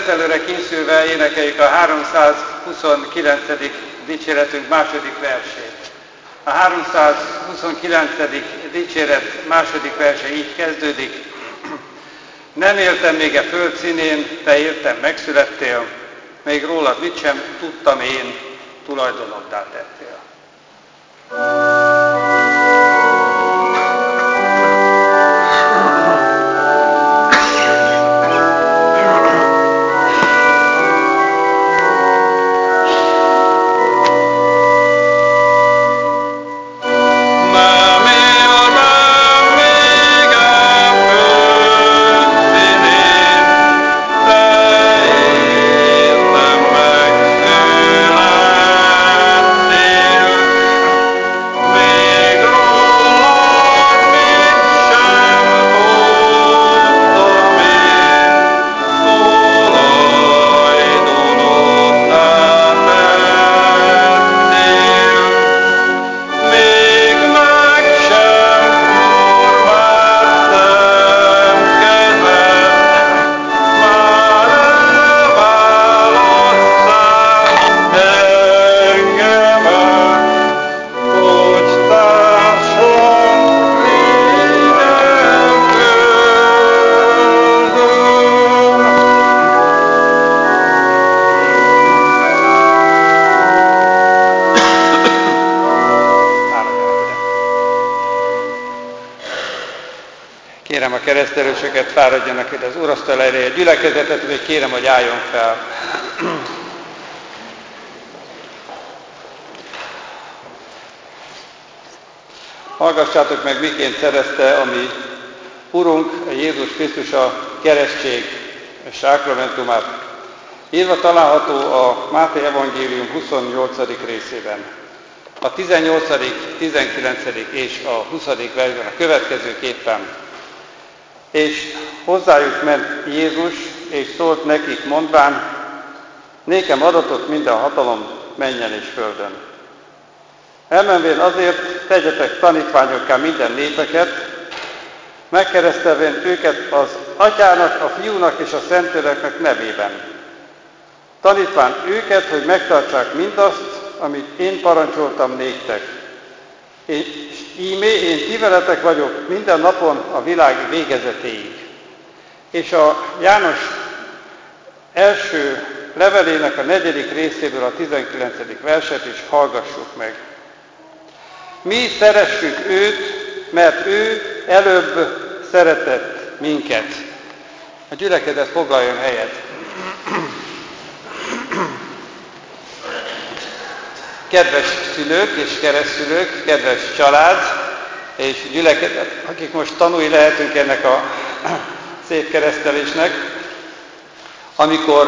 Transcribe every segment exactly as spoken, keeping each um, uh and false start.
keresztelőre készülve énekeljük a háromszázhuszonkilencedik dicséretünk második versét. A háromszázhuszonkilencedik dicséret második verse így kezdődik. Nem éltem még a föld színén, te értem megszülettél, még rólad mit sem tudtam én, tulajdonoddá tettél. Kérem a keresztelősöket, fáradjanak ide az úrasztal elé, a gyülekezetet, még kérem, hogy álljon fel. Hallgassátok meg, miként szerezte a mi Urunk, a Jézus Krisztus a keresztség sákramentumát. Írva található a Máté evangélium huszonnyolcadik részében. A tizennyolcadik, tizenkilencedik és a huszadik versben a következőképpen. És hozzájuk ment Jézus, és szólt nekik mondván, nékem adatot minden hatalom mennyen és földön. Elmenvén azért tegyetek tanítványokká minden népeket, megkeresztelvén őket az Atyának, a Fiúnak és a Szentléleknek nevében. Tanítván őket, hogy megtartsák mindazt, amit én parancsoltam néktek. És íme én ti veletek vagyok minden napon a világ végezetéig. És a János első levelének a negyedik részéből a tizenkilencedik verset is hallgassuk meg. Mi szeressük őt, mert ő előbb szeretett minket. A gyülekezet foglaljon helyet. Kedves szülők és keresztszülők, kedves család és gyülekezet, akik most tanúi lehetünk ennek a szép keresztelésnek, amikor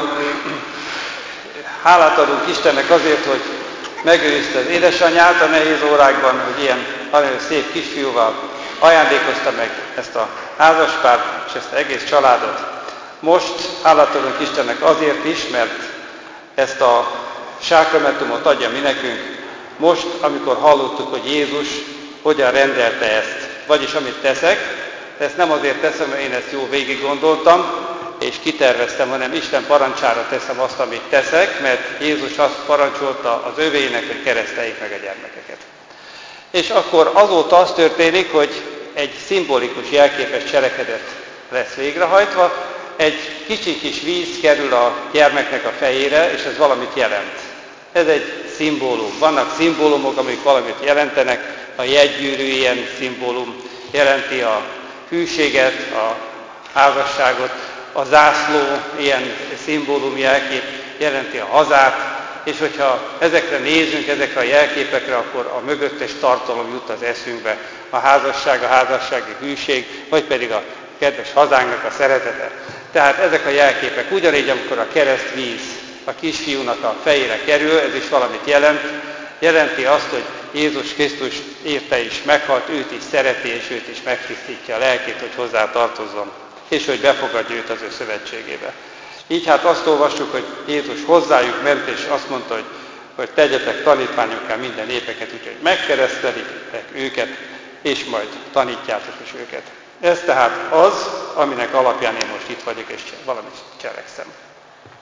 hálát adunk Istennek azért, hogy megőrizte az édesanyját a nehéz órákban, hogy ilyen nagyon szép kisfiúval ajándékozta meg ezt a házaspárt és ezt az egész családot. Most hálát adunk Istennek azért is, mert ezt a sákramentumot adja mi nekünk, most, amikor hallottuk, hogy Jézus hogyan rendelte ezt. Vagyis amit teszek, ezt nem azért teszem, mert én ezt jó végig gondoltam, és kiterveztem, hanem Isten parancsára teszem azt, amit teszek, mert Jézus azt parancsolta az övéinek, hogy kereszteljék meg a gyermekeket. És akkor azóta az történik, hogy egy szimbolikus jelképes cselekedet lesz végrehajtva, egy kicsi kis víz kerül a gyermeknek a fejére, és ez valamit jelent. Ez egy szimbólum. Vannak szimbólumok, amik valamit jelentenek, a jegygyűrű ilyen szimbólum, jelenti a hűséget, a házasságot, a zászló ilyen szimbólum jelkép, jelenti a hazát, és hogyha ezekre nézünk, ezekre a jelképekre, akkor a mögöttes tartalom jut az eszünkbe, a házasság, a házassági hűség, vagy pedig a kedves hazánknak a szeretete. Tehát ezek a jelképek. Ugyanígy, amikor a keresztvíz a kisfiúnak a fejére kerül, ez is valamit jelent, jelenti azt, hogy Jézus Krisztus érte is meghalt, őt is szereti, és őt is megtisztítja a lelkét, hogy hozzá tartozzon, és hogy befogadja őt az ő szövetségébe. Így hát azt olvassuk, hogy Jézus hozzájuk ment, és azt mondta, hogy, hogy tegyetek tanítványokká minden népeket, úgyhogy megkeresztelik őket, és majd tanítjátok is őket. Ez tehát az, aminek alapján én most itt vagyok, és valamit cselekszem.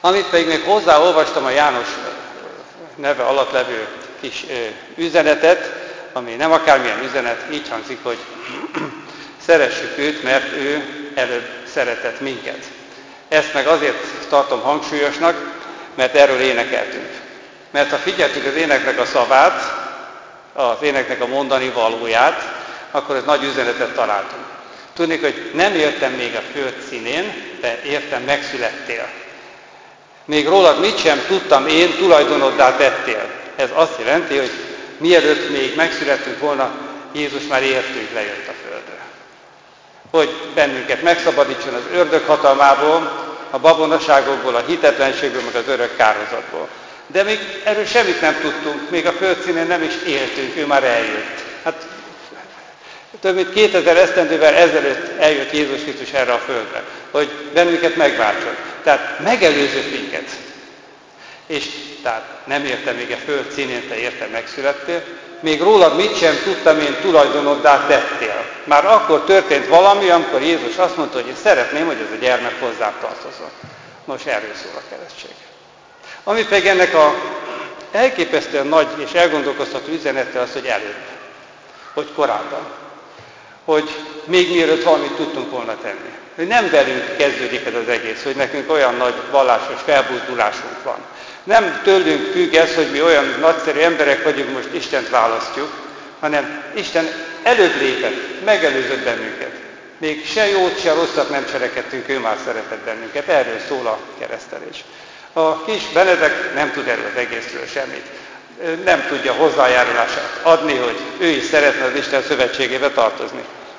Amit pedig még hozzáolvastam a János neve alatt levő kis üzenetet, ami nem akármilyen üzenet, így hangzik, hogy szeressük őt, mert ő előbb szeretett minket. Ezt meg azért tartom hangsúlyosnak, mert erről énekeltünk. Mert ha figyeltük az éneknek a szavát, az éneknek a mondani valóját, akkor ez nagy üzenetet találtunk. Tudnék, hogy nem éltem még a föld színén, de értem, megszülettél. Még rólad mit sem tudtam én, tulajdonoddá tettél. Ez azt jelenti, hogy mielőtt még megszülettünk volna, Jézus már értünk, lejött a földre. Hogy bennünket megszabadítson az ördög hatalmából, a babonaságokból, a hitetlenségből, meg az örök kárhozatból. De még erről semmit nem tudtunk, még a földszínen nem is éltünk, ő már eljött. Hát több mint kétezer esztendővel ezelőtt eljött Jézus Krisztus erre a földre, hogy bennünket megváltson. Tehát megelőzött minket. És tehát nem értem még a föld színén, te érte megszülettél, még rólad mit sem tudtam, én tulajdonoddá tettél. Már akkor történt valami, amikor Jézus azt mondta, hogy én szeretném, hogy ez a gyermek hozzám tartozzon. Most erről szól a keresztség. Ami pedig ennek a elképesztően nagy és elgondolkoztató üzenete az, hogy előbb, hogy korábban, hogy még mielőtt valamit tudtunk volna tenni. Hogy nem velünk kezdődik ez az egész, hogy nekünk olyan nagy vallásos felbuzdulásunk van. Nem tőlünk függ ez, hogy mi olyan nagyszerű emberek vagyunk, most Istent választjuk, hanem Isten előbb lépett, megelőzött bennünket. Még se jót, se rosszat nem cselekedtünk, ő már szeretett bennünket. Erről szól a keresztelés. A kis Benedek nem tud erről az egészről semmit. Nem tudja hozzájárulását adni, hogy ő is szeretne az Isten szövetségébe tartozni.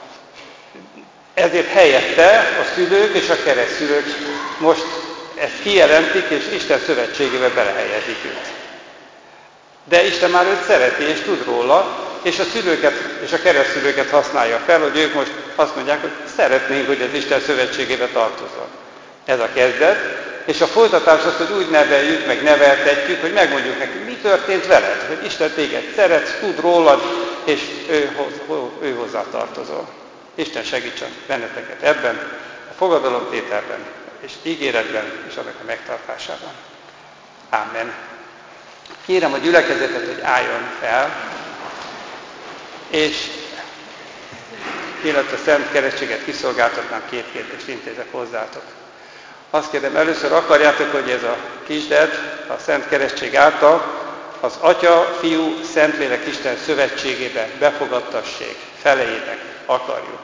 Ezért helyette a szülők és a keresztszülők most ezt kijelentik, és Isten szövetségébe belehelyezik őt. De Isten már őt szereti, és tud róla, és a szülőket és a keresztszülőket használja fel, hogy ők most azt mondják, hogy szeretnénk, hogy az Isten szövetségébe tartozzon. Ez a kezdet, és a folytatás az, hogy úgy neveljük, meg neveltetjük, hogy megmondjuk neki, mi történt veled, hogy Isten téged szeret, tud rólad, és ő, ő hozzá tartozol. Isten segítsen benneteket ebben, a fogadalomtételben, és ígéretben, és annak a megtartásában. Amen. Kérem a gyülekezetet, hogy álljon fel, és mielőtt a Szent Keresztséget kiszolgáltatnám, két kérdést intézek hozzátok. Azt kérdem, először akarjátok, hogy ez a kisded a Szent Keresztség által az Atya, Fiú, Szentlélek Isten szövetségébe befogadtassék. Felejétek, akarjuk.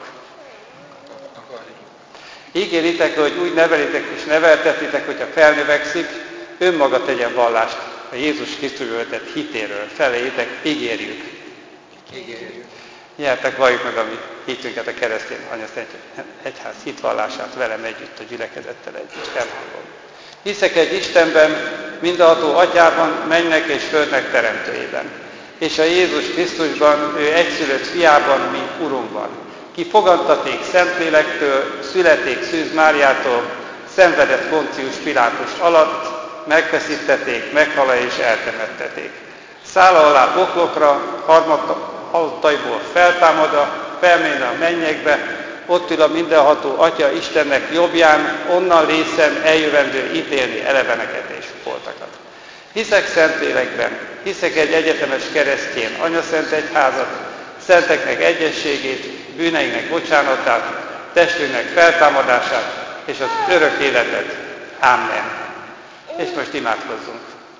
Ígéritek, hogy úgy nevelitek és neveltetitek, hogyha felnövekszik, önmaga tegyen vallást a Jézus Krisztusból tett hitéről. Felejétek, ígérjük. Ígérjük. Gyertek, valljuk meg a mi hitünket, a keresztény anyaszent egyház hitvallását velem együtt, a gyülekezettel együtt felhangolom. Hiszek egy Istenben, mindenható Atyában, mennek és földnek teremtőjében, és a Jézus Krisztusban, ő egyszülött fiában, mint Urunkban, ki fogantaték Szentlélektől, születék Szűz Máriától, szenvedett Poncius Pilátus alatt, megfeszítették, meghala és eltemetteték. Szála alá poklokra, halottaiból feltámada, felméne a mennyekbe, ott ül a mindenható Atya Istennek jobbján, onnan lészen eljövendő ítélni eleveneket és holtakat. Hiszek Szentlélekben, hiszek egy egyetemes keresztjén, anyaszent egyházat, szenteknek egyességét, bűneinknek bocsánatát, testünknek feltámadását és az örök életet. Amen. És most imádkozzunk.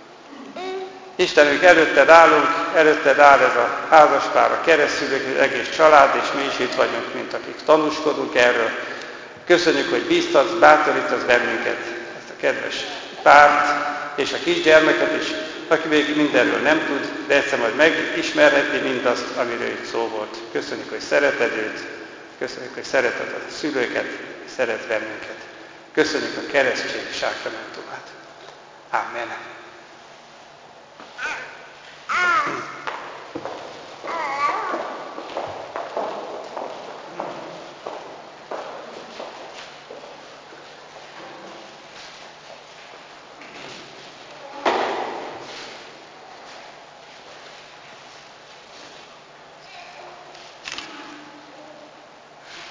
Istenünk, előtted állunk, előtted áll ez a házaspár, a keresztszülők, az egész család, és mi is itt vagyunk, mint akik tanúskodunk erről. Köszönjük, hogy bíztatsz, bátorítasz bennünket, ezt a kedves párt, és a kisgyermeket is, aki még mindenről nem tud, de egyszer majd megismerheti mindazt, amiről itt szó volt. Köszönjük, hogy szereted őt, köszönjük, hogy szereted a szülőket, és szeret bennünket. Köszönjük a keresztség sákramentumát. Amen.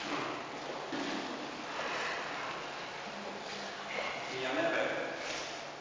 Mi a neve?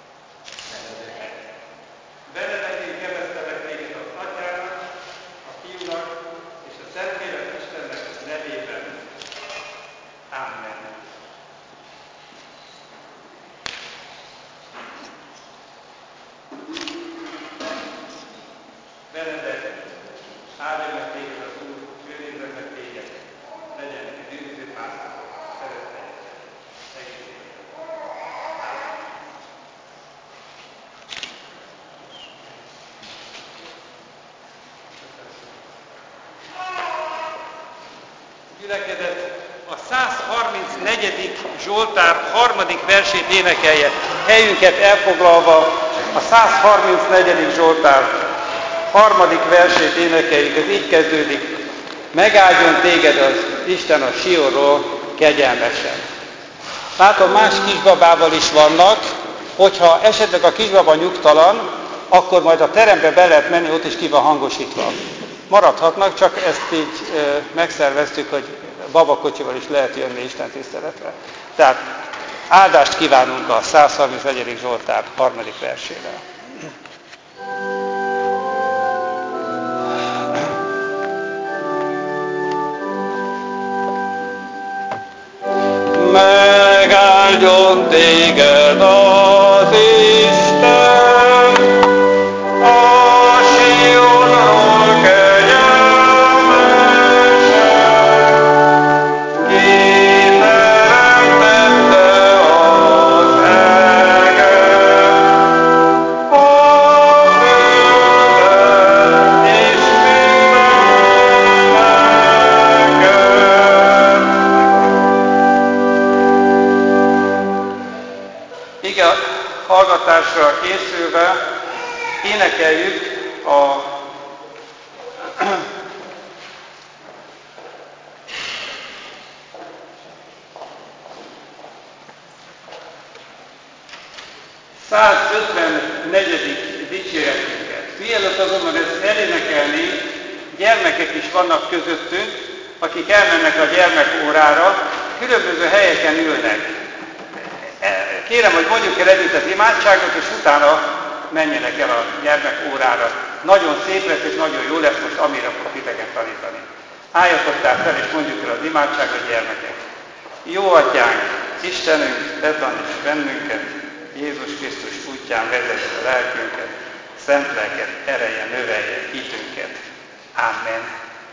énekedet, a száz harmincnegyedik Zsoltár harmadik versét énekelje, helyünket elfoglalva a száz harmincnegyedik Zsoltár harmadik versét énekeljük, ez így kezdődik: megáldjon téged az Isten a Sionról kegyelmesen. Látom, más kisbabával is vannak, hogyha esetleg a kisbaba nyugtalan, akkor majd a terembe be lehet menni, ott is ki van hangosítva. Maradhatnak, csak ezt így e, megszerveztük, hogy babakocsival is lehet jönni Isten tiszteletre. Tehát áldást kívánunk a száz harmincnegyedik Zsoltár harmadik versével. Megáldjon téged az Isten, a Sionról kegyelmesen, kiteremtette az eget, a földet és mindeneket. Ige hallgatásra készülve énekeljük a százötvennegyedik dicséretünket. Mielőtt azonban ezt elénekelni, gyermekek is vannak közöttünk, akik elmennek a gyermekórára, különböző helyeken ülnek. Kérem, hogy mondjuk el együtt az imádságot, és utána menjenek el a gyermekórára. Nagyon szép lesz, és nagyon jó lesz, most amire fog titeket tanítani. Álljatok tehát fel, és mondjuk el az imádságot, gyermekek. Jó Atyánk, Istenünk, te taníts bennünket, Jézus Krisztus útján vezess a lelkünket, szent lelked ereje növelje hitünket. Amen.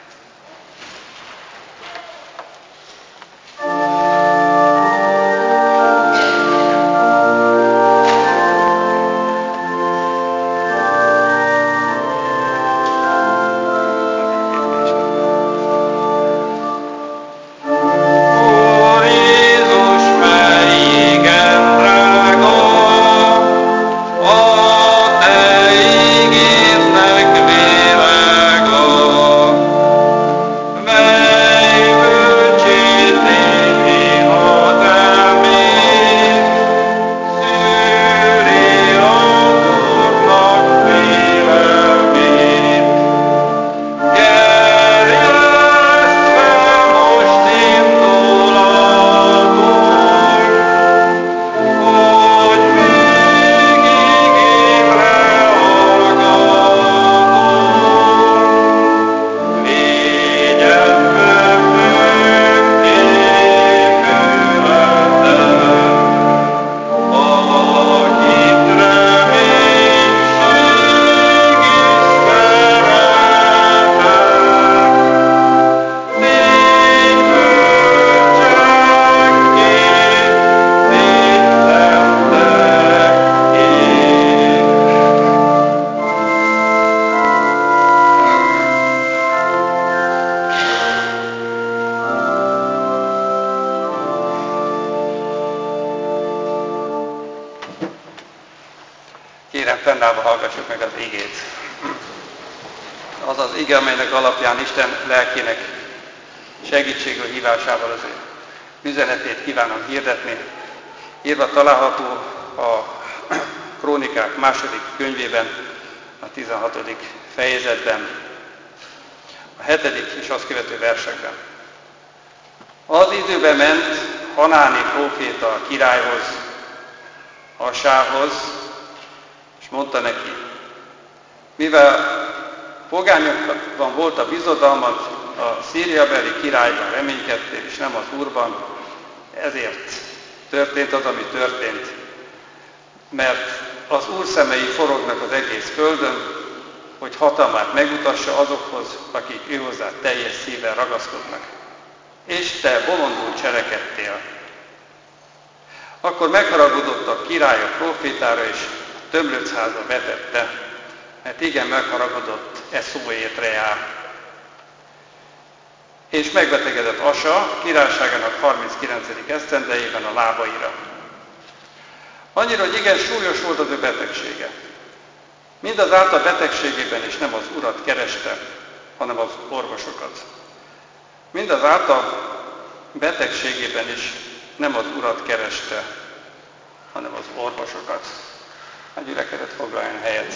Kérem, fennállva hallgassuk meg az igét. Az az ige, amelynek alapján Isten lelkének segítségül hívásával az ő üzenetét kívánom hirdetni. Írva található a Krónikák második könyvében, a tizenhatodik fejezetben, a hetedik és azt követő versekben. Az időben ment Hanáni próféta a királyhoz, Asához, és mondta neki, mivel pogányokban volt a bizodalmat, a szíriabeli királyban reménykedtél, és nem az Úrban, ezért történt az, ami történt, mert az Úr szemei forognak az egész földön, hogy hatalmát megmutassa azokhoz, akik őhozzá teljes szívvel ragaszkodnak. És te bolondul cselekedtél. Akkor megharagudott a király a prófétára, és tömlöcházba vetette, mert igen megharagudott e szóért reá. és megbetegedett Asa királyságának harminckilencedik esztendejében a lábaira. Annyira, hogy igen súlyos volt az ő betegsége. Mindazáltal betegségében is nem az Urat kereste, hanem az orvosokat. Mindazáltal betegségében is nem az Urat kereste, hanem az orvosokat. A gyülekezet foglaljon helyet.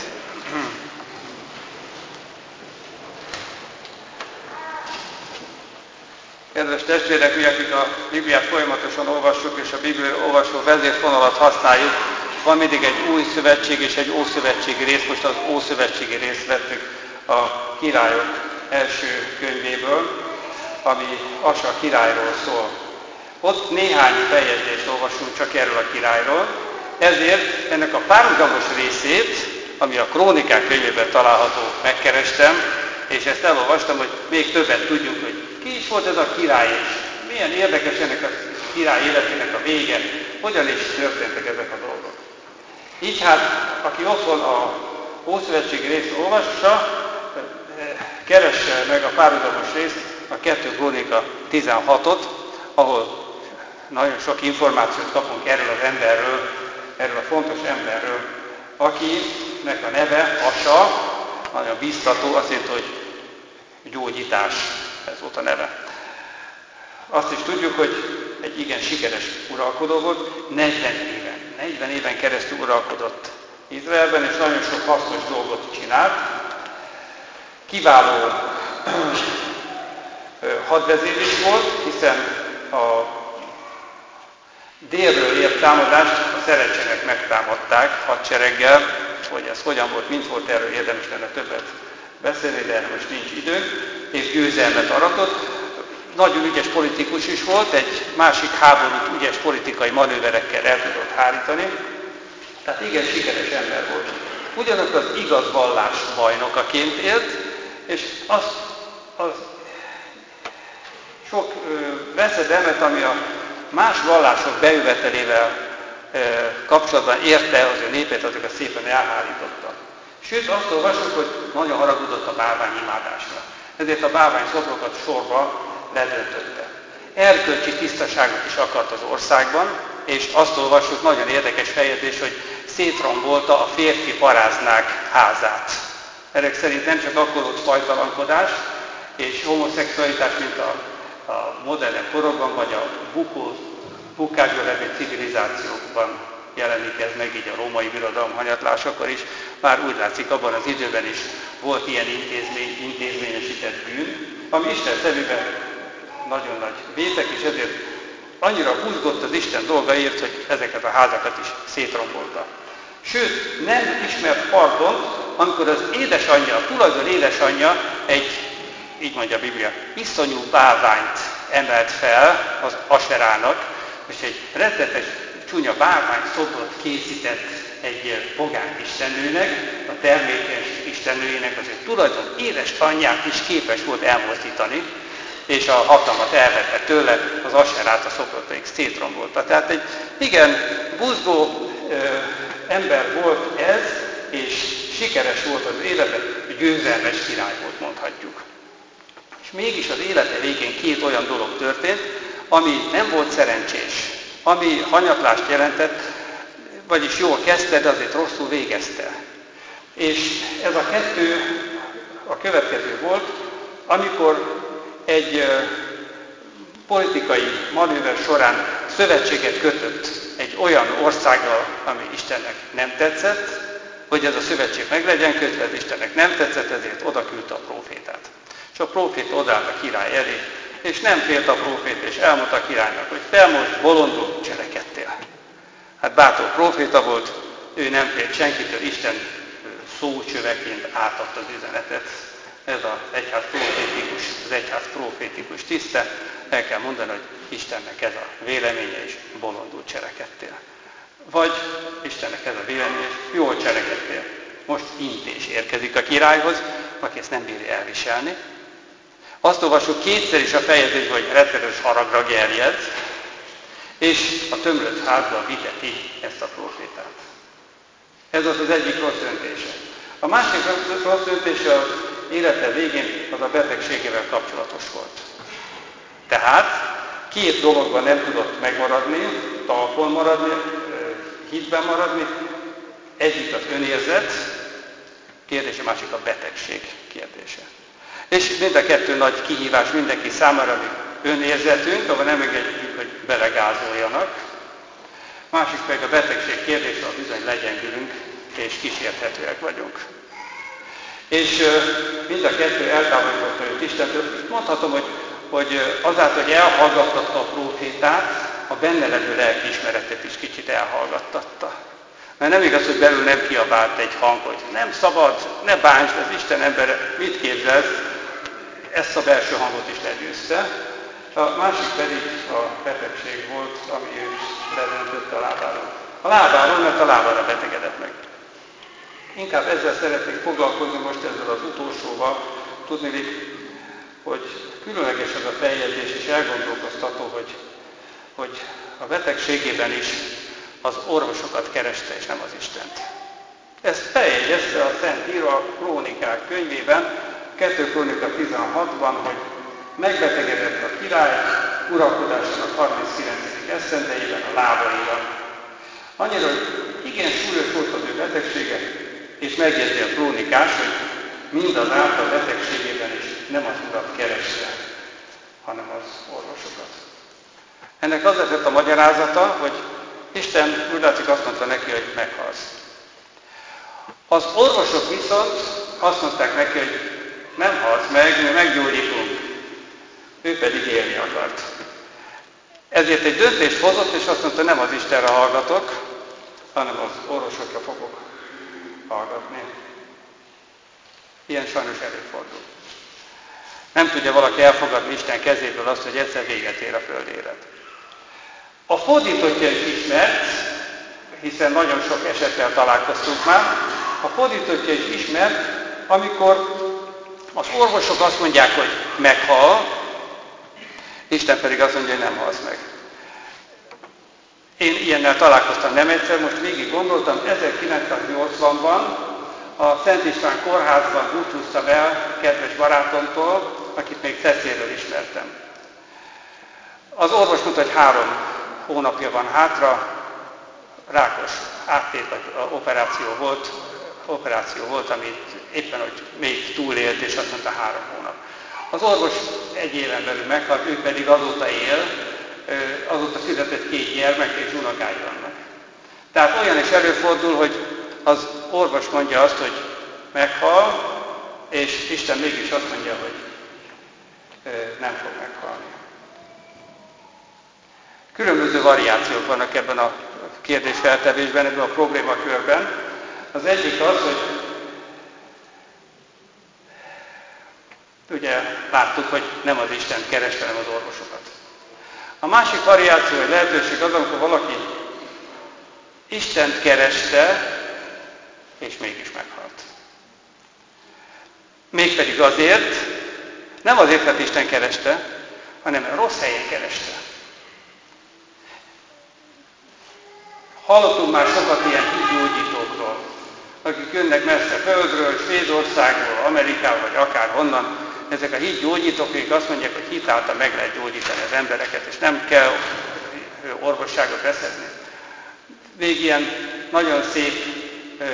Kedves testvérek, mi, akik a Bibliát folyamatosan olvassuk, és a Biblia olvasó vezérfonalat használjuk, van mindig egy új szövetség és egy ószövetségi rész. Most az ószövetségi részt vettük a királyok első könyvéből, ami Asa királyról szól. Ott néhány feljegyzést olvasunk csak erről a királyról, ezért ennek a párhuzamos részét, ami a Krónikák könyvében található, megkerestem, és ezt elolvastam, hogy még többet tudjunk, hogy ki is volt ez a király, és milyen érdekes ennek a király életének a vége, hogyan is történtek ezek a dolgok. Így hát, aki otthon a ószövetségi részt olvassa, keresse meg a párhuzamos részt, a kettő Krónika tizenhatot, ahol nagyon sok információt kapunk erről az emberről, erről a fontos emberről, akinek a neve Asa, nagyon biztató, azt jelenti, hogy gyógyítás, ez volt a neve. Azt is tudjuk, hogy egy igen sikeres uralkodó volt, negyven éven. negyven éven keresztül uralkodott Izraelben, és nagyon sok hasznos dolgot csinált. Kiváló hadvezér is volt, hiszen a délről ért támadást a szerecsenek megtámadták hadsereggel, hogy ez hogyan volt, mint volt, erről érdemes lenne többet beszélni, de erre most nincs idő, és győzelmet aratott. Nagyon ügyes politikus is volt, egy másik háborút ügyes politikai manőverekkel el tudott hárítani, tehát igen sikeres ember volt. Ugyanakkor az igaz vallás bajnokaként élt, és az, az sok ö, veszedelmet, ami a más vallások bejövetelével ö, kapcsolatban érte az ő népet, azokat szépen elhárította. Sőt, azt olvasjuk, hogy nagyon haragudott a bálványimádásra. Ezért a bálványszobrokat sorba ledöntötte. Erkölcsi tisztaságot is akart az országban, és azt olvassuk, nagyon érdekes feljegyzés, hogy szétrombolta a férfi paráznák házát. Ezek szerint nem csak akkor volt fajtalankodás és homoszexualitás, mint a, a modern korokban, vagy a bukó, bukásban levő civilizációkban jelenik ez meg, így a római birodalom hanyatlásakor is. Már úgy látszik, abban az időben is volt ilyen intézmény, intézményesített bűn, ami Isten szemében nagyon nagy vétek, és ezért annyira húzgott az Isten dolgaért, hogy ezeket a házakat is szétrombolta. Sőt, nem ismert pardont, amikor az édesanyja, a tulajdon édesanyja egy, így mondja a Biblia, iszonyú bálványt emelt fel az Aserának, és egy rettetes csúnya bálvány szobrot készített egy pogány istennőnek, a termékeny istennőjének, az egy tulajdon édesanyját is képes volt elmozdítani, és a hatalmat elvette tőle, az Aserát, a szobrotaik szétrombolta. Tehát egy igen buzgó ö, ember volt ez, és sikeres volt az élete, győzelmes király volt, mondhatjuk. És mégis az élete végén két olyan dolog történt, ami nem volt szerencsés, ami hanyatlást jelentett, vagyis jól kezdte, de azért rosszul végezte. És ez a kettő a következő volt, amikor egy uh, politikai manőver során szövetséget kötött egy olyan országgal, ami Istennek nem tetszett, hogy ez a szövetség meg legyen kötve, ez Istennek nem tetszett, ezért oda küldte a prófétát. És a próféta odállt a király elé, és nem félt a próféta, és elmondta a királynak, hogy te most bolondul cselekedtél. Hát bátor próféta volt, ő nem félt senkitől, Isten szócsöveként átadta az üzenetet. Ez az egyház profétikus, az egyház profétikus tiszte. El kell mondani, hogy Istennek ez a véleménye, és bolondul cselekedtél. Vagy Istennek ez a véleménye, és jól cselekedtél. Most intés érkezik a királyhoz, aki ezt nem bírja elviselni. Azt olvassuk kétszer is a feljegyzésben, hogy rettenetes haragra gerjed, és a tömlött házba viteti ezt a prófétát. Ez az az egyik rossz döntése. A másik rossz döntése az élete végén az a betegségével kapcsolatos volt. Tehát két dologban nem tudott megmaradni, talpon maradni, hitben maradni. Egyik az önérzet kérdése, másik a betegség kérdése. És mind a kettő nagy kihívás mindenki számára, ami önérzetünk, ahol nem engedjük, hogy belegázoljanak. Másik pedig a betegség kérdése, ahol bizony legyengülünk és kísérthetőek vagyunk. És mind a kettő eltávolította őt Istentől. Mondhatom, hogy, hogy azáltal, hogy elhallgattatta a prófétát, a benne levő lelkiismeretet is kicsit elhallgattatta. Mert nem igaz, hogy belül nem kiabált egy hang, hogy nem szabad, ne bántsd, az Isten embere, mit képzelsz? Ezt a belső hangot is legyőzte. A másik pedig a betegség volt, ami őt ledöntötte a lábáról. A lábáról, mert a lábára betegedett meg. Inkább ezzel szeretnék foglalkozni most ezzel az utolsóval. Tudni, hogy különleges ez a feljegyzés, és elgondolkoztató, hogy, hogy a betegségében is az orvosokat kereste, és nem az Istent. Ezt feljegyezte a Szent Író a Krónikák könyvében, kettő Krónika tizenhatban, hogy megbetegedett a király uralkodásának harminckilencedik esztendejében a lábaiban. Annyira, hogy igen súlyos volt az ő betegsége, és megjegyzi a krónikás, hogy mindazáltal betegségében is nem az Urat kereste, hanem az orvosokat. Ennek az lett a magyarázata, hogy Isten úgy látszik azt mondta neki, hogy meghalsz. Az orvosok viszont azt mondták neki, hogy nem halsz meg, mi meggyógyítunk. Ő pedig élni akart. Ezért egy döntést hozott, és azt mondta, nem az Istenre hallgatok, hanem az orvosokra fogok hallgatni. Ilyen sajnos előfordul. Nem tudja valaki elfogadni Isten kezéből azt, hogy egyszer véget ér a föld élet. A fordítottja is ismert, hiszen nagyon sok esettel találkoztunk már, a fordítottja is ismert, amikor az orvosok azt mondják, hogy meghal, Isten pedig azt mondja, hogy nem halsz meg. Én ilyennel találkoztam nem egyszer, most végig gondoltam, ezerkilencszáznyolcvanban a Szent István kórházban búcsúztam el kedves barátomtól, akit még Cecéről ismertem. Az orvos mondta, hogy három hónapja van hátra, rákos áttét operáció volt, operáció volt, amit éppen, hogy még túlélt, és azt mondta három hónap. Az orvos egy éven belül meghalt, ő pedig azóta él, azóta született két gyermek, és unokái vannak. Tehát olyan is előfordul, hogy az orvos mondja azt, hogy meghal, és Isten mégis azt mondja, hogy nem fog meghalni. Különböző variációk vannak ebben a kérdésfeltevésben, ebben a problémakörben. Az egyik az, hogy ugye láttuk, hogy nem az Isten kereste, hanem az orvosokat. A másik variáció, vagy lehetőség az, amikor valaki Istent kereste, és mégis meghalt. Mégpedig azért, nem azért, mert Isten kereste, hanem rossz helyen kereste. Hallottunk már sokat ilyen hívgyógyítókról, akik jönnek messze földről, Svédországból, Amerikából, vagy akárhonnan. Ezek a hívgyógyítók, akik azt mondják, hogy hitáltal meg lehet gyógyítani az embereket, és nem kell orvosságot veszetni. Még ilyen nagyon szép ö,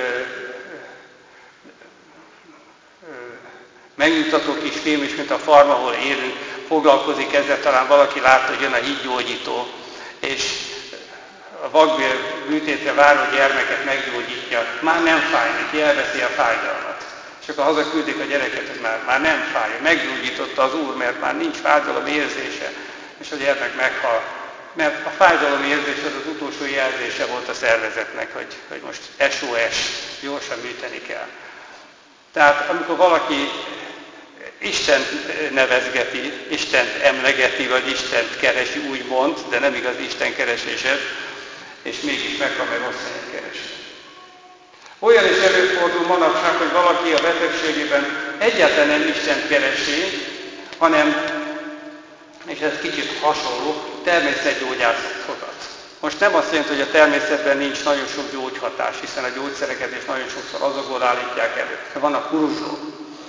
ö, megnyugtató kis film is, mint a Farm, ahol élünk, foglalkozik ezzel, talán valaki látta, hogy jön a hívgyógyító, és a vakbél műtétre váró gyermeket meggyógyítja, már nem fáj neki, elveszi a fájdalmat. És akkor hazaküldik a gyereket, ez már, már nem fáj. Meggyógyította az Úr, mert már nincs fájdalom érzése, és a gyermek meghal. Mert a fájdalom érzés az az utolsó jelzése volt a szervezetnek, hogy, hogy most es o es, gyorsan műteni kell. Tehát amikor valaki Istent nevezgeti, Istent emlegeti, vagy Istent keresi, úgy mond, de nem igaz Isten kereséset, és mégis meghal, meg rossz helyen keresi. Olyan is előfordul manapság, hogy valaki a betegségében egyáltalán nem Istent keresi, hanem, és ez kicsit hasonló, természetgyógyászokat. Most nem azt jelenti, hogy a természetben nincs nagyon sok gyógyhatás, hiszen a gyógyszereket is nagyon sokszor azokból állítják elő, de vannak kuruzslók.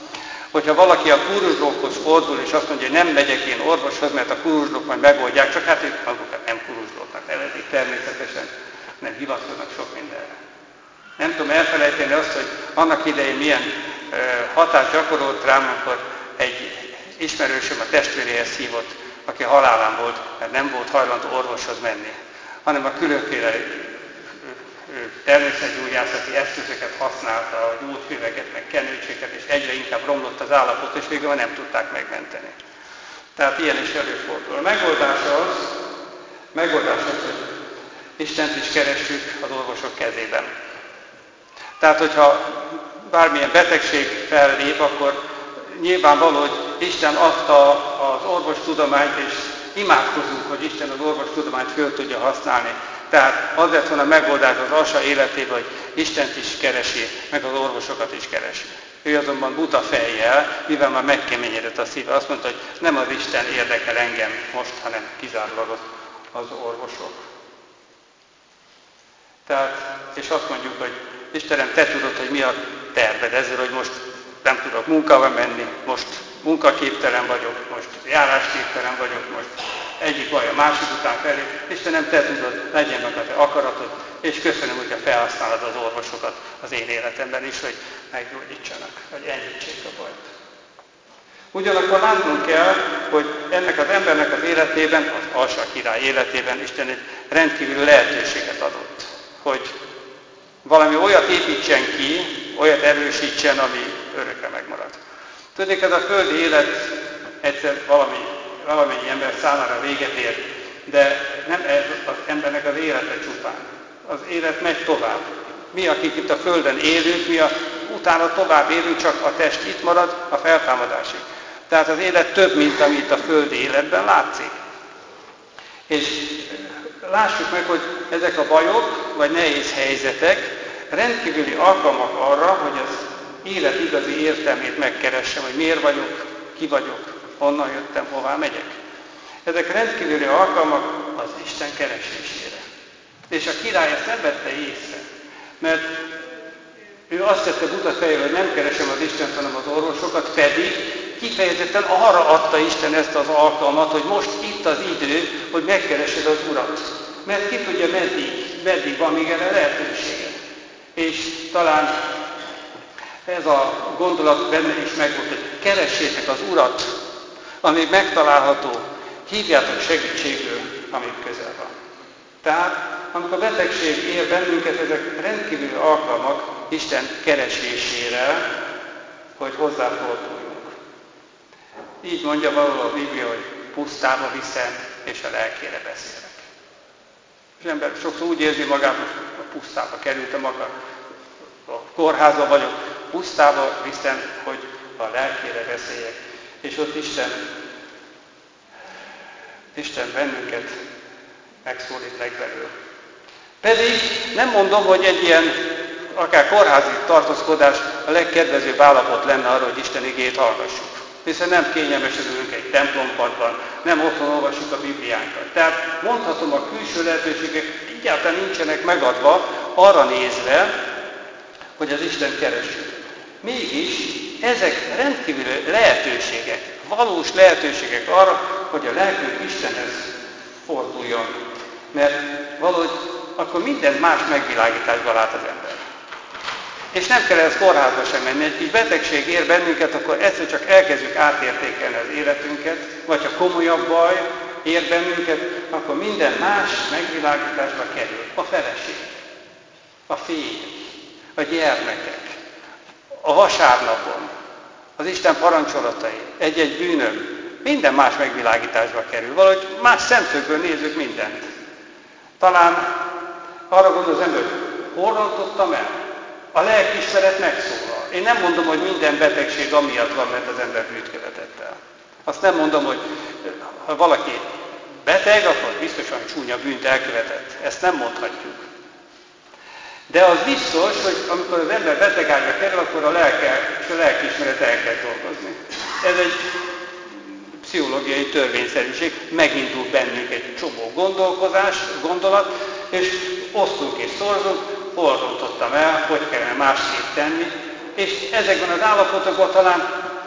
Hogyha valaki a kuruzslókhoz fordul, és azt mondja, hogy nem megyek én orvoshoz, mert a kuruzslók majd megoldják, csak hát ők magukat nem kuruzslóknak nevezik természetesen, nem hivatkoznak sok mindenre. Nem tudom elfelejteni azt, hogy annak idején milyen ö, hatást gyakorolt rám, amikor egy ismerősöm a testvéréhez hívott, aki halálán volt, mert nem volt hajlandó orvoshoz menni, hanem a különféle természetgyógyászati eszközöket használta, a gyógyfüveket, meg kenőcséket, és egyre inkább romlott az állapot, és végül nem tudták megmenteni. Tehát ilyen is előfordul. A megoldás az, megoldás az, hogy Istent is keressük az orvosok kezében. Tehát, hogyha bármilyen betegség fellép, akkor nyilvánvaló, hogy Isten adta az orvostudományt, és imádkozunk, hogy Isten az orvostudományt föl tudja használni. Tehát az lett volna a megoldás az Asa életében, hogy Istent is keresi, meg az orvosokat is keresi. Ő azonban buta fejjel, mivel már megkeményedett a szíve, azt mondta, hogy nem az Isten érdekel engem most, hanem kizárólag az orvosok. Tehát, és azt mondjuk, hogy Istenem, te tudod, hogy mi a terved ezzel, hogy most nem tudok munkába menni, most munkaképtelen vagyok, most járásképtelen vagyok, most egyik vagy a másik után felé. Istenem, te tudod, legyen meg a te akaratod, és köszönöm, hogyha felhasználod az orvosokat az én életemben is, hogy meggyógyítsanak, hogy enyhítsék a bajt. Ugyanakkor látnunk kell, hogy ennek az embernek az életében, az Asa király életében Isten egy rendkívüli lehetőséget adott, hogy valami olyat építsen ki, olyat erősítsen, ami örökre megmarad. Tudnék, ez a földi élet egyszer valami, valamennyi ember számára véget ér, de nem ez az embernek az élete csupán. Az élet megy tovább. Mi, akik itt a földön élünk, mi a, utána tovább élünk, csak a test itt marad a feltámadásig. Tehát az élet több, mint ami itt a földi életben látszik. És lássuk meg, hogy ezek a bajok, vagy nehéz helyzetek rendkívüli alkalmak arra, hogy az élet igazi értelmét megkeressem, hogy miért vagyok, ki vagyok, honnan jöttem, hová megyek. Ezek rendkívüli alkalmak az Isten keresésére. És a király ezt nem vette észre, mert ő azt tette buta fejjel, hogy nem keresem az Istent, hanem az orvosokat, pedig kifejezetten arra adta Isten ezt az alkalmat, hogy most itt az idő, hogy megkeresed az Urat. Mert ki tudja, meddig, meddig van még erre lehetősége. És talán ez a gondolat benne is megvolt, hogy keressétek az Urat, ami megtalálható, hívjátok segítségül, ami közel van. Tehát, amikor betegség ér bennünket, ezek rendkívül alkalmak Isten keresésére, hogy hozzáforduljunk. Így mondja valahol a Biblia, hogy pusztába viszem, és a lelkére beszélek. Az ember sokszor úgy érzi magát, hogy a pusztába kerültem, a kórházba vagyok, pusztába viszem, hogy a lelkére beszéljek. És ott Isten, Isten bennünket megszólít legbelül. Pedig nem mondom, hogy egy ilyen akár kórházi tartózkodás a legkedvezőbb állapot lenne arra, hogy Isten igéjét hallgassuk. Hiszen nem kényelmesen ülünk egy templompadban, nem otthon olvassuk a Bibliánkat. Tehát mondhatom, a külső lehetőségek egyáltalán nincsenek megadva arra nézve, hogy az Isten keressük. Mégis ezek rendkívüli lehetőségek, valós lehetőségek arra, hogy a lelkünk Istenhez forduljon. Mert valahogy akkor minden más megvilágításba lát az ember. És nem kell ez kórházba sem menni. Egy kis betegség ér bennünket, akkor egyszer csak elkezdjük átértékelni az életünket, vagy ha komolyabb baj ér bennünket, akkor minden más megvilágításba kerül. A feleség, a fény, a gyermekek, a vasárnapon, az Isten parancsolatai, egy-egy bűnöm, minden más megvilágításba kerül. Valahogy más szemszögből nézzük mindent. Talán arra gondol az ember, hol rontottam el? A lelkiismeret megszólal. Én nem mondom, hogy minden betegség amiatt van, mert az ember bűnt követett el. Azt nem mondom, hogy ha valaki beteg, akkor biztosan csúnya bűnt elkövetett. Ezt nem mondhatjuk. De az biztos, hogy amikor az ember betegágyra kerül, akkor a lelke és a lelkiismeret elkezd dolgozni. Ez egy pszichológiai törvényszerűség, megindul bennünk egy csomó gondolkozás, gondolat, és osztunk és szorzunk, hol rontottam el, hogy kellene másképp tenni, és ezekben az állapotokban talán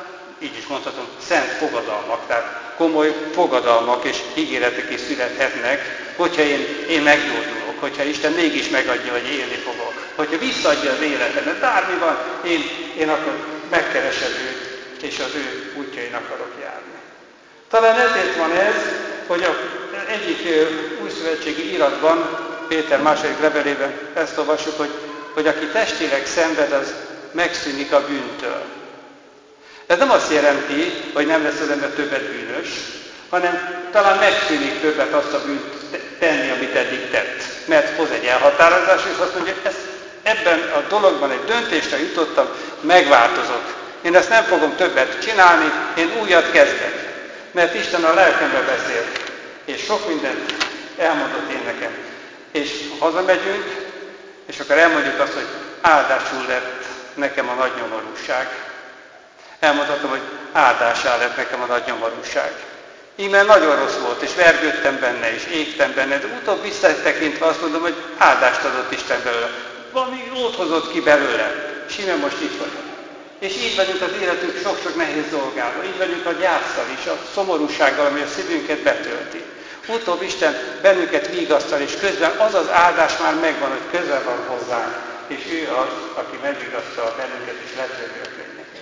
így is mondhatom, szent fogadalmak, tehát komoly fogadalmak és ígéretek is születhetnek, hogyha én, én meggyógyulok, hogyha Isten mégis megadja, hogy élni fogok, hogyha visszaadja az életemet, bármi van, én, én akkor megkeresem őt, és az ő útjain akarok járni. Talán ezért van ez, hogy az egyik újszövetségi iratban, Péter második levelében ezt olvassuk, hogy, hogy aki testileg szenved, az megszűnik a bűntől. Ez nem azt jelenti, hogy nem lesz az ember többet bűnös, hanem talán megszűnik többet azt a bűnt tenni, amit eddig tett. Mert hoz egy elhatározás, és azt mondja, hogy ebben a dologban egy döntésre jutottam, megváltozok. Én ezt nem fogom többet csinálni, én újat kezdek. Mert Isten a lelkembe beszélt, és sok mindent elmondott én nekem. És hazamegyünk, és akkor elmondjuk azt, hogy áldásul lett nekem a nagy nyomorúság. Elmondhatom, hogy áldásá lett nekem a nagy nyomorúság. Íme nagyon rossz volt, és vergődtem benne, és égtem benne, de utóbb visszatekintve azt mondom, hogy áldást adott Isten belőle. Valami jót hozott ki belőle, és íme most itt vagyok. És így vagyunk az életünk sok-sok nehéz dolgával, így vagyunk a gyászsal is, a szomorúsággal, ami a szívünket betölti. Utóbb Isten bennünket vigasztal, és közben az az áldás már megvan, hogy közel van hozzánk, és ő az, aki megvigasztal bennünket, és letörli a könnyeket.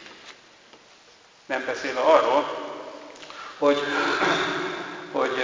Nem beszélve arról, hogy, hogy,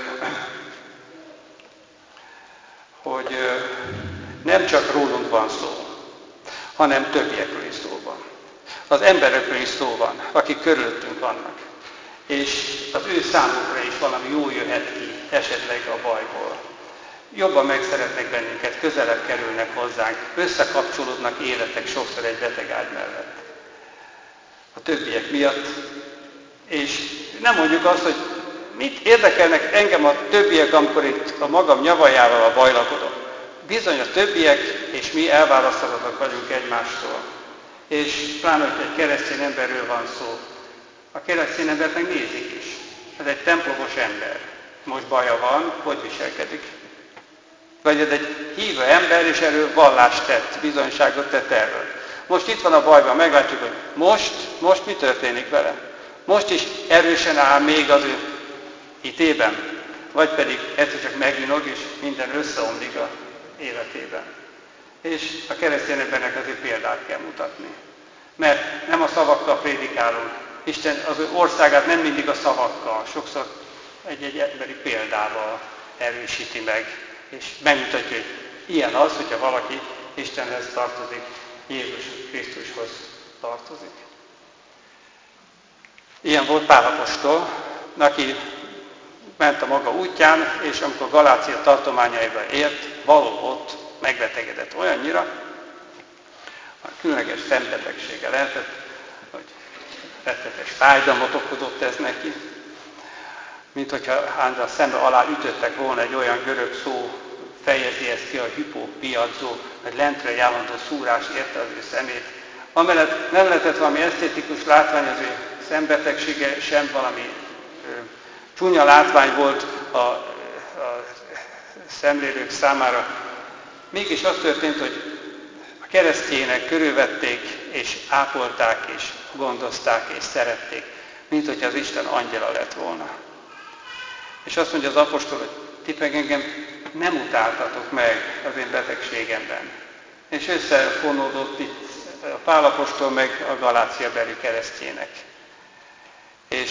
hogy nem csak rólunk van szó, hanem többiekről is szó van. Az emberekről is szó van, akik körülöttünk vannak. És az ő számukra is valami jó jöhet ki, esetleg a bajból. Jobban megszeretnek bennünket, közelebb kerülnek hozzánk, összekapcsolódnak életek sokszor egy betegágy mellett. A többiek miatt. És nem mondjuk azt, hogy mit érdekelnek engem a többiek, amikor itt a magam nyavajával a bajlakodom. Bizony a többiek és mi elválaszthatatlanok vagyunk egymástól. És pláne, hogy egy keresztény emberről van szó. A keresztény embert meg nézik is. Ez egy templomos ember. Most baja van, hogy viselkedik. Vagy ez egy hívő ember, és erről vallást tett, bizonyságot tett erről. Most itt van a bajban, meglátjuk, hogy most, most mi történik vele. Most is erősen áll még az ő hitében, vagy pedig egyszer csak meginog, és minden összeomlik a életében. És a keresztény embernek azért példát kell mutatni. Mert nem a szavakkal prédikálunk. Isten az ő országát nem mindig a szavakkal, sokszor egy-egy emberi példával erősíti meg, és megmutatja, hogy ilyen az, hogyha valaki Istenhez tartozik, Jézus Krisztushoz tartozik. Ilyen volt Pál apostol, aki ment a maga útján, és amikor Galácia tartományaiba ért, valahol megbetegedett olyannyira, a különleges szembetegsége lehetett, hogy rettetes fájdalmat okozott ez neki, mint hogyha a szembe alá ütöttek volna egy olyan görög szó, fejezi ezt ki, a hipópiadzó, hogy lentre állandó szúrás érte az ő szemét. Amellett nem lehetett valami esztétikus látvány az ő szembetegsége, sem valami ö, csúnya látvány volt a, a szemlélők számára. Mégis az történt, hogy a keresztjének körülvették, és ápolták, és gondozták, és szerették, mint hogyha az Isten angyala lett volna. És azt mondja az apostol, hogy ti meg engem nem utáltatok meg az én betegségemben. És összefonódott itt a Pál apostol meg a Galácia beli keresztjének. És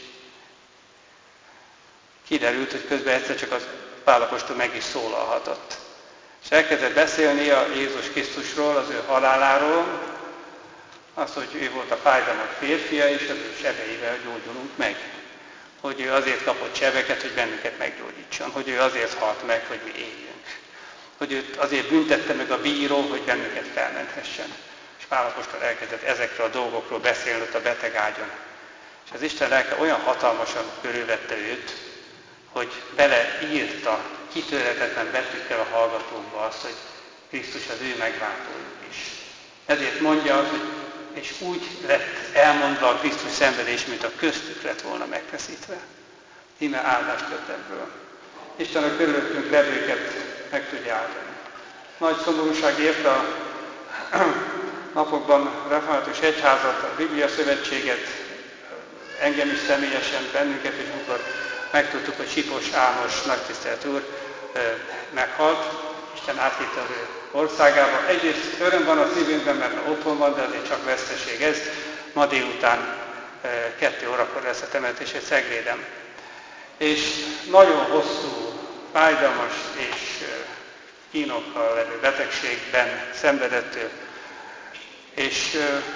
kiderült, hogy közben egyszer csak az Pál apostol meg is szólalhatott. És elkezdett beszélni a Jézus Krisztusról, az ő haláláról, azt, hogy ő volt a fájdalmak férfia, és az ő sebeivel gyógyulunk meg. Hogy ő azért kapott sebeket, hogy bennünket meggyógyítson. Hogy ő azért halt meg, hogy mi éljünk. Hogy őt azért büntette meg a bíró, hogy bennünket felmenthessen. És Pál apostol elkezdett ezekről a dolgokról beszélni ott a beteg ágyon. És az Isten lelke olyan hatalmasan körülvette őt, hogy beleírta kitörhetetlen betűkkel a hallgatókba azt, hogy Krisztus az ő megváltójuk is. Ezért mondja az, hogy és úgy lett elmondva a Krisztus szenvedés, mint a köztük lett volna megfeszítve. Íme áldást tett ebből. Isten a körülöttünk levőket meg tudja áldani. Nagy szomorúság érte a napokban református egyházat, a Biblia Szövetséget, engem is személyesen, bennünket is, amikor megtudtuk, hogy Sipos Ámos nagytisztelt úr meghalt, Isten átvitt az ő országába. Egyrészt öröm van a szívünkben, mert otthon van, de azért csak veszteség ez. Ma délután kettő órakor lesz a temetés egy Szegléden. És nagyon hosszú, fájdalmas és kínokkal levő betegségben szenvedett ő. És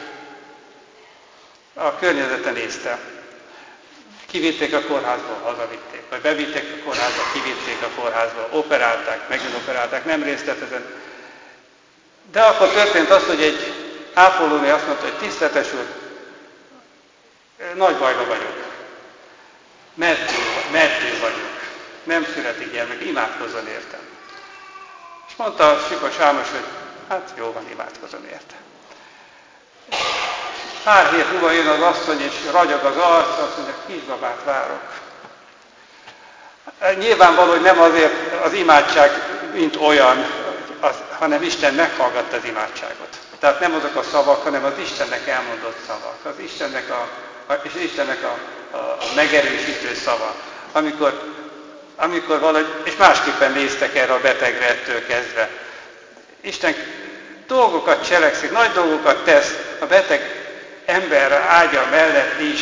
a környezete nézte. Kivitték a kórházból, hazavitték, vagy bevitték a kórházba, kivitték a kórházba, operálták, megint operálták, nem részt vett ezen. De akkor történt az, hogy egy ápolónő azt mondta, hogy tiszteletes úr, nagy bajba vagyok, meddő, meddő vagyok, nem születik gyermek, imádkozzon értem. És mondta a Sipos Ámos, hogy hát jó van, imádkozzon értem. Pár hét múlva jön az asszony, és ragyog az arc, azt mondja, kisbabát várok. Nyilvánvaló, hogy nem azért az imádság, mint olyan, az, hanem Isten meghallgatta az imádságot. Tehát nem azok a szavak, hanem az Istennek elmondott szavak, az Istennek a, és Istennek a, a, a megerősítő szava. Amikor, amikor valahogy, és másképpen néztek erre a betegre ettől kezdve. Isten dolgokat cselekszik, nagy dolgokat tesz a beteg ember ágya mellett is,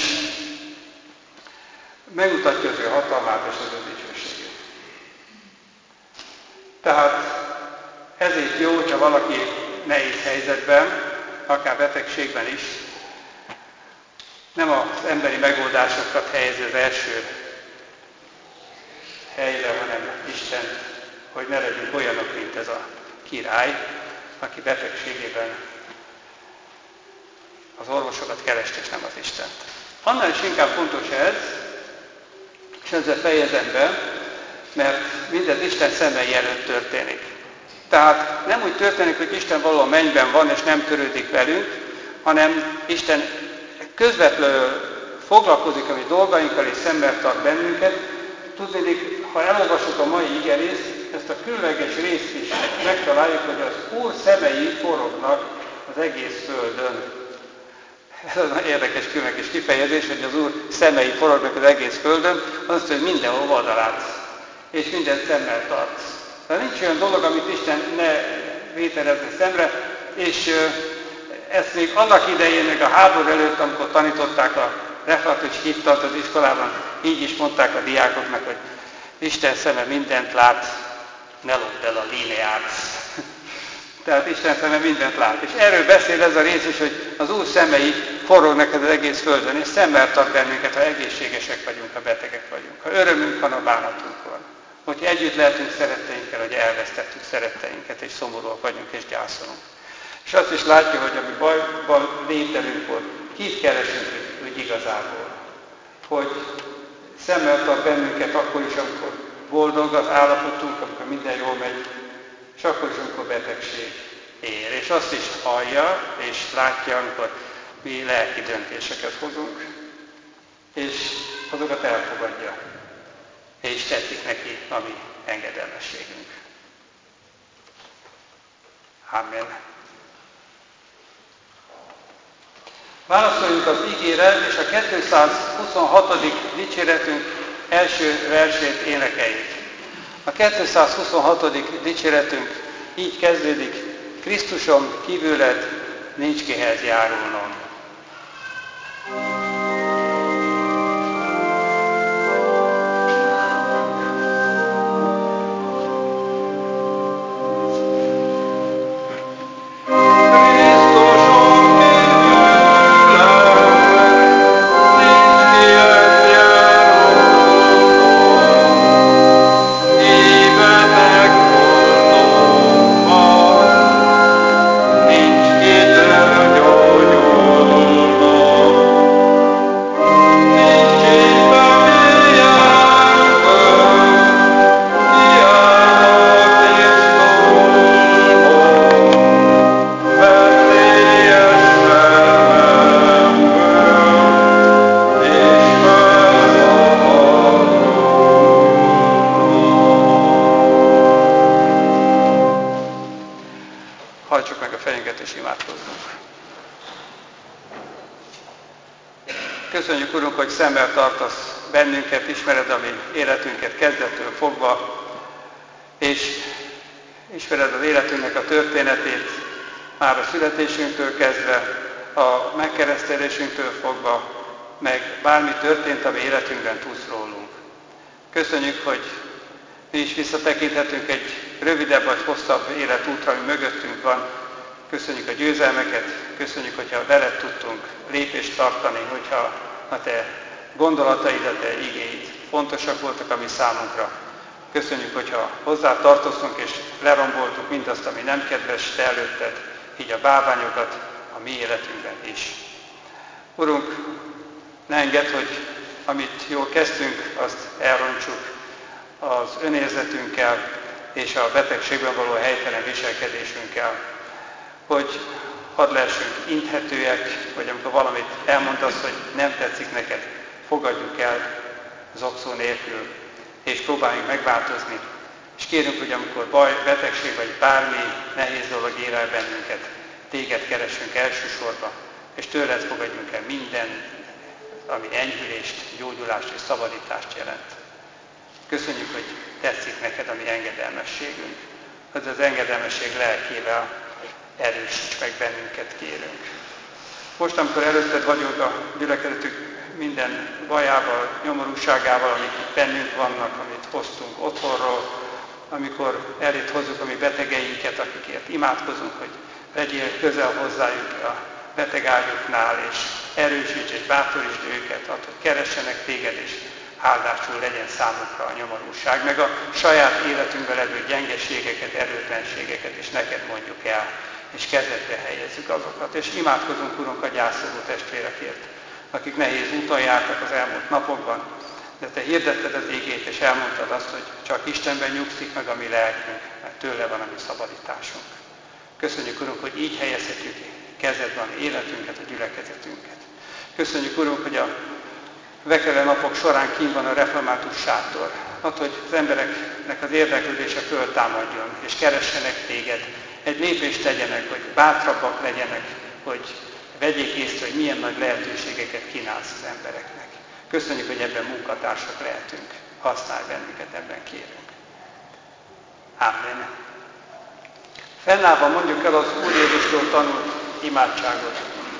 megmutatja az ő hatalmát és az ő dicsőségét. Tehát ezért jó, hogyha valaki nehéz helyzetben, akár betegségben is, nem az emberi megoldásokat helyezi az első helyre, hanem Isten, hogy ne legyünk olyanok, mint ez a király, aki betegségében az orvosokat kereste, és nem az Istent. Annál is inkább fontos ez, és ezzel fejezem be, mert mindez Isten szemei előtt történik. Tehát nem úgy történik, hogy Isten valahol mennyben van, és nem törődik velünk, hanem Isten közvetlenül foglalkozik a mi dolgainkkal, és szemmel tart bennünket. Tudnék, ha elolvasok a mai igerészt, ezt a különleges részt is megtaláljuk, hogy az Úr szemei forognak az egész földön. Ez az nagyon érdekes, különleges kifejezés, hogy az Úr szemei forognak az egész földön, azt, hogy mindenhol vadalátsz, és minden szemmel tartsz. Tehát nincs olyan dolog, amit Isten ne vételezne szemre, és ezt még annak idején, meg a háború előtt, amikor tanították a református hittant az iskolában, így is mondták a diákoknak, hogy Isten szeme mindent lát, ne lopd el a lineát. Tehát Isten szeme mindent lát. És erről beszél ez a rész is, hogy az Úr szemei forognak az egész földön, és szemmel tart bennünket, ha egészségesek vagyunk, ha betegek vagyunk, ha örömünk van, ha bánatunk van. Hogyha együtt lehetünk szeretteinkkel, hogy elvesztettük szeretteinket, és szomorúak vagyunk, és gyászolunk. És azt is látja, hogy ami bajban lételünkkor, kit keresünk úgy igazából. Hogy szemmel tart bennünket akkor is, amikor boldog az állapotunk, amikor minden jól megy, és akkor is, amikor betegség ér. És azt is hallja, és látja, amikor mi lelki döntéseket hozunk, és azokat elfogadja, és tetszik neki a mi engedelmességünk. Amen. Válaszoljunk az igére, és a kétszázhuszonhatodik dicséretünk első versét énekeljük. A kétszázhuszonhatodik dicséretünk így kezdődik: Krisztusom, kívüled nincs kihez járulnom. Nincs kitől gyógyul. Imádkozzunk. Köszönjük, Urunk, hogy szemmel tartasz bennünket, ismered a mi életünket kezdettől fogva, és ismered az életünknek a történetét, már a születésünktől kezdve, a megkeresztelésünktől fogva, meg bármi történt, ami életünkben tudsz rólunk. Köszönjük, hogy mi is visszatekinthetünk egy rövidebb vagy hosszabb életútra, ami mögöttünk van. Köszönjük a győzelmeket, köszönjük, hogyha veled tudtunk lépést tartani, hogyha a te gondolataid, a te igéid fontosak voltak a mi számunkra. Köszönjük, hogyha hozzá tartoztunk és leromboltuk mindazt, ami nem kedves te előtted, így a bálványokat a mi életünkben is. Urunk, ne engedd, hogy amit jól kezdtünk, azt elrontsuk az önérzetünkkel és a betegségben való helytelen viselkedésünkkel, hogy hadd lehessünk inthetőek, vagy amikor valamit elmondasz, hogy nem tetszik neked, fogadjuk el zokszó nélkül, és próbáljunk megváltozni. És kérünk, hogy amikor baj, betegség vagy bármi nehéz dolog ér el bennünket, téged keressünk elsősorban, és tőled fogadjunk el minden, ami enyhülést, gyógyulást és szabadítást jelent. Köszönjük, hogy tetszik neked a mi engedelmességünk. Az az engedelmesség lelkével erősíts meg bennünket, kérünk. Most, amikor előtted vagyunk a gyülekezetük minden bajával, nyomorúságával, amik itt bennünk vannak, amit hoztunk otthonról, amikor elét hozzuk a mi betegeinket, akikért imádkozunk, hogy legyél közel hozzájuk a betegágyuknál, és erősíts és bátorítsd őket, add, hogy keressenek téged, és áldásul legyen számukra a nyomorúság, meg a saját életünkben levő gyengeségeket, erőtlenségeket is neked mondjuk el, és kezedbe helyezzük azokat. És imádkozunk, Urunk, a gyászoló testvérekért, akik nehéz úton jártak az elmúlt napokban, de te hirdetted az igét, és elmondtad azt, hogy csak Istenben nyugszik meg a mi lelkünk, mert tőle van a mi szabadításunk. Köszönjük, Urunk, hogy így helyezhetjük kezedben életünket, a gyülekezetünket. Köszönjük, Urunk, hogy a Vekele napok során kint van a református sátor. Add, hogy az embereknek az érdeklődése föltámadjon, és keressenek téged. Egy lépést tegyenek, hogy bátrabbak legyenek, hogy vegyék észre, hogy milyen nagy lehetőségeket kínálsz az embereknek. Köszönjük, hogy ebben munkatársak lehetünk. Használj bennünket, ebben kérünk. Amen. Fennállva mondjuk el az Úr Jézustól tanult imádságot.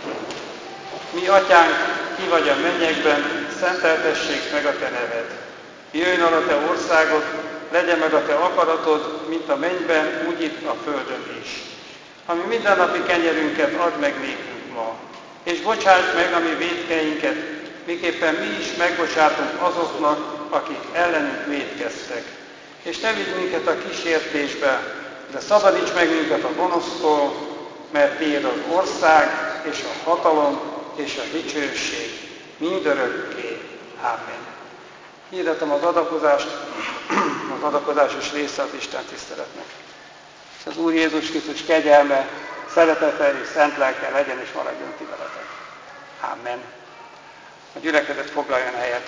Mi, Atyánk, ki vagy a mennyekben, szenteltessék meg a te neved. Jöjjön el a te országod, legyen meg a te akaratod, mint a mennyben, úgy itt a földön is. Ami mindennapi kenyerünket add meg nékünk ma, és bocsáss meg a mi vétkeinket, miképpen mi is megbocsátunk azoknak, akik ellenünk vétkeztek. És ne vigy minket a kísértésbe, de szabadíts meg minket a gonosztól, mert tiéd az ország, és a hatalom, és a dicsőség mindörökké. Amen. Hirdetem az adakozást, az adakozásos része az Isten tiszteletnek. És az Úr Jézus Krisztus kegyelme, szeretete és szent lelke legyen és maradjon ti veletek. Amen. A gyülekezet foglaljon helyet.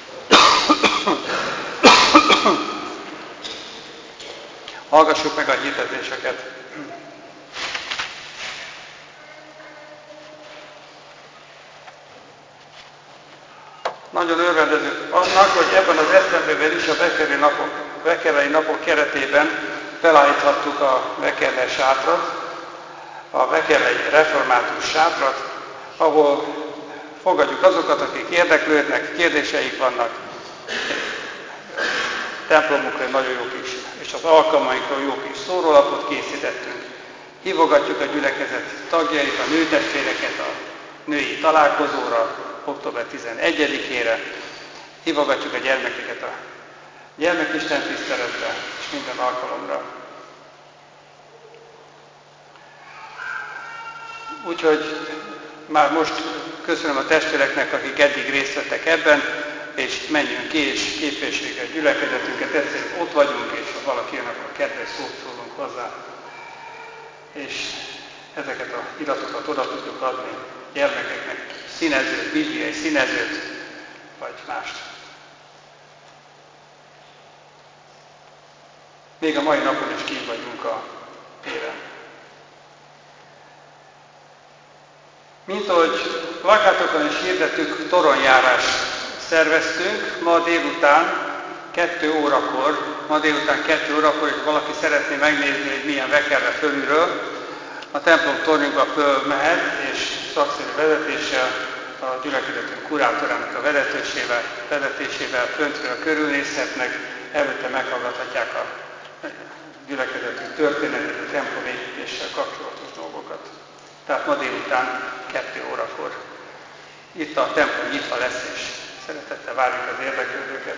Hallgassuk meg a hirdetéseket. Nagyon örvendezünk annak, hogy ebben az esztendőben is a Bekerei napok, Bekerei napok keretében felállíthattuk a Bekerei sátrat, a Bekerei református sátrat, ahol fogadjuk azokat, akik érdeklődnek, kérdéseik vannak, templomunkra nagyon jó kis, és az alkalmainkról jó kis szórólapot készítettünk. Hívogatjuk a gyülekezet tagjait, a nőtestvéreket a női találkozóra, október tizenegyedikére. Hívogatjuk a gyermekeket a gyermekisten tiszteletre és minden alkalomra. Úgyhogy már most köszönöm a testvéreknek, akik eddig részt vettek ebben, és menjünk ki, és képviseljük a gyülekezetünket, egyszerűen ott vagyunk, és ha valaki jön, akkor kedves szót szólunk hozzá. És ezeket a iratokat oda tudjuk adni gyermekeknek, színezőt, bibliai színezőt, vagy mást. Még a mai napon is kint vagyunk a téren. Mint ahogy plakátokon is hirdettük, toronyjárást szerveztünk ma délután kettő órakor, ma délután kettő órakor, és valaki szeretné megnézni, hogy milyen vekerre fölülről, a templom tornyunkba fölmehet, és szakszerű vezetéssel, a gyülekezetünk kurátorának a vezetésével, vezetésével föntről körülnézhetnek, előtte meghallgathatják a gyülekezetünk történetét, a templom építéssel kapcsolatos dolgokat. Tehát ma délután kettő órakor itt a templom nyitva lesz, és szeretettel várjuk az érdeklődőket.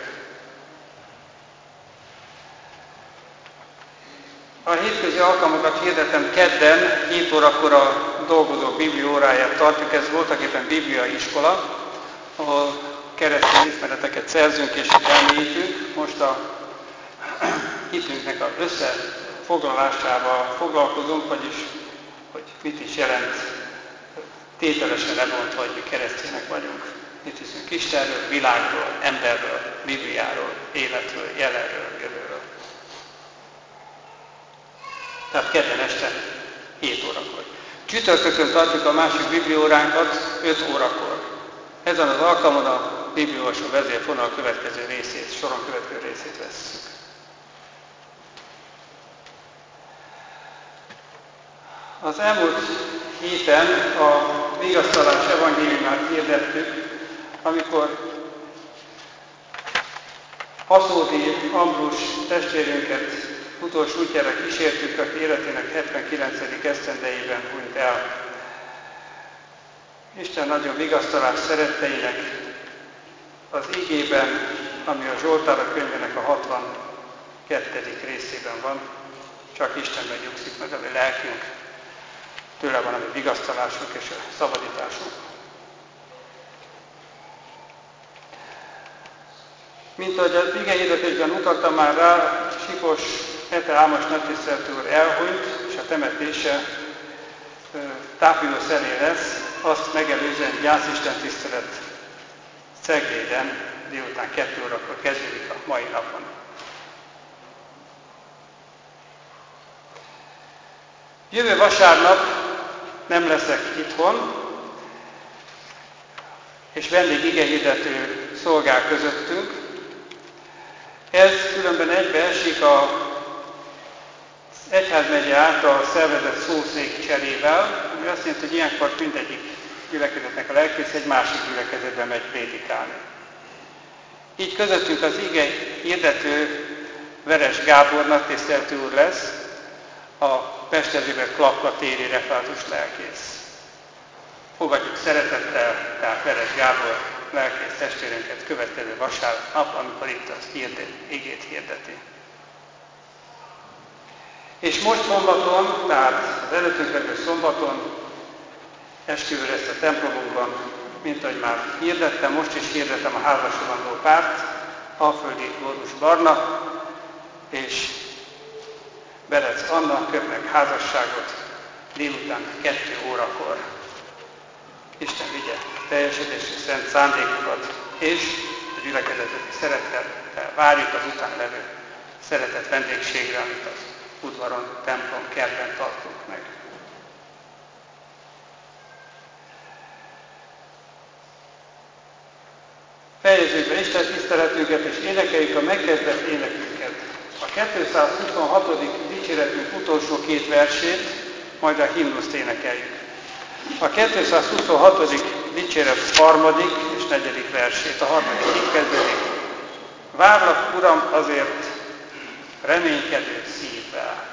A hétközi alkalmakat hirdetem, kedden hét órakor a dolgozók bibliaóráját tartjuk, ez voltaképpen bibliai iskola, ahol keresztény ismereteket szerzünk és elmélyítünk. Most a hitünknek az összefoglalásával foglalkozunk, vagyis hogy mit is jelent tételesen lebontva, hogy mi keresztények vagyunk. Mit hiszünk Istenről, világról, emberről, Bibliáról, életről, jelenről, jövőről. Tehát kedden este hét órakor. Csütörtökön tartjuk a másik bibliaóránkat öt órakor. Ezen az alkalmon a bibliaolvasó vezérfonal következő részét, soron következő részét vesszük. Az elmúlt héten a vigasztalás evangéliumát hirdettük, amikor Haszódi Ambrus testvérünket utolsó útjára kísértük, aki életének hetvenkilencedik esztendejében hunyt el. Isten nagyon vigasztalás szeretteinek az igében, ami a Zsoltárok könyvének a hatvankettedik részében van, csak Istenben nyugszik meg a mi lelkünk, tőle van a mi vigasztalásunk és a szabadításunk. Mint ahogy az igehirdetésben utaltam már rá, Sipos Ete Ámos nagytiszteletű úr elhunyt, és a temetése Tápiusz elé lesz, azt megelőzően gyászisten tisztelet Cegléden délután kettő órakor kezdődik a mai napon. Jövő vasárnap nem leszek itthon, és vendég igehirdető szolgál közöttünk. Ez különben egybeesik az egyházmegye által szervezett szószék cserével, ami azt jelenti, hogy ilyenkor mindegyik gyülekezetnek a lelkész egy másik gyülekezetben megy prédikálni. Így közöttünk az ige hirdető Veres Gábor nagytiszteletű úr lesz, a Pest Erzsébet Klapka téri refátus lelkész. Fogadjuk szeretettel, tehát Veres Gábor lelkész testvérünket következő vasárnap, amikor itt az hirdet, igét hirdeti. És most szombaton, tehát az előttünk levő szombaton esküvő lesz a templomunkban, mint ahogy már hirdettem, most is hirdetem a házasodandó párt, Alföldi Lórus Barna és Berec Anna kötnek házasságot délután kettő órakor. Isten vigye teljesítésre szent szándékokat, és a gyülekezetet szeretettel várjuk az után levő szeretett vendégségre, amit az udvaron, templom, kertben tartunk meg. Fejezzük be Isten tiszteletünket, és énekeljük a megkezdett énekünket. A kétszázhuszonhatodik dicséretünk utolsó két versét, majd a himnuszt énekeljük. A kétszázhuszonhatodik dicséret harmadik és negyedik versét, a harmadik így kezdődik. Várlak, Uram, azért reménykedő szívvel.